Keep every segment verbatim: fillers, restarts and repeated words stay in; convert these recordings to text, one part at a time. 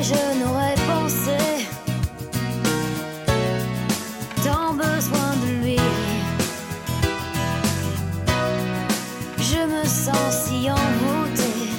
je n'aurais pensé tant besoin de lui. Je me sens si envoûtée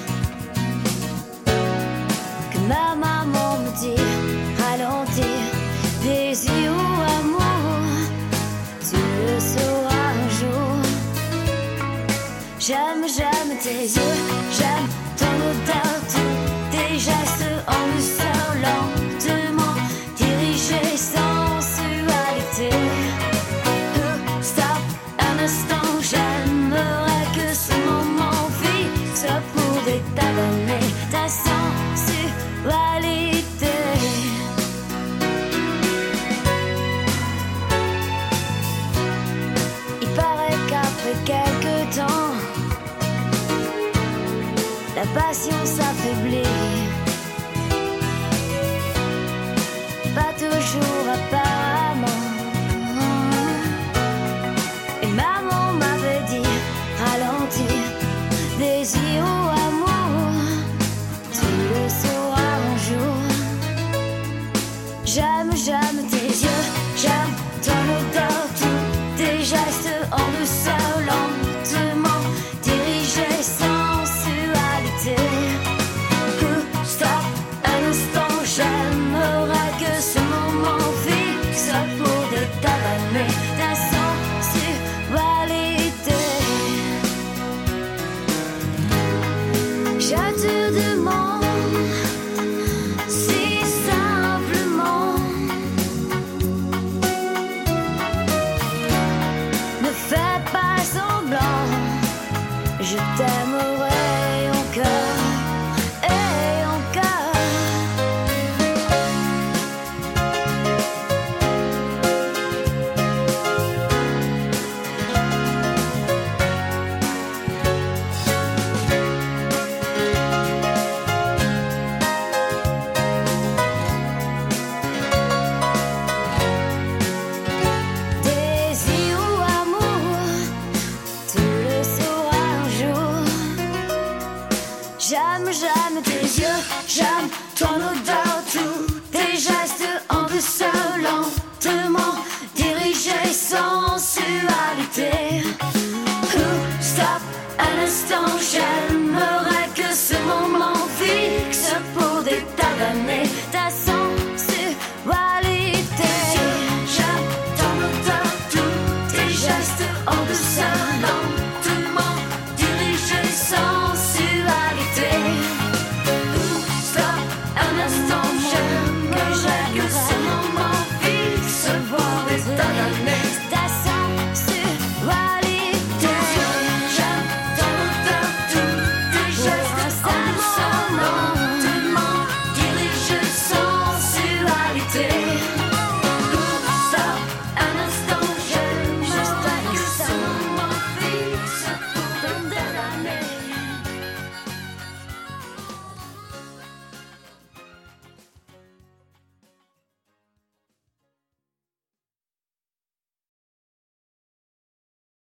que ma maman me dit ralentir, désir ou amour, tu le sauras un jour. J'aime, j'aime tes yeux, j'aime ton odeur, tous tes gestes en douceur, lentement dirigés, sensualité. Euh, Stop un instant, j'aimerais que ce moment fixe pouvait t'abonner ta sensualité. Il paraît qu'après quelques temps, la passion s'affaiblit.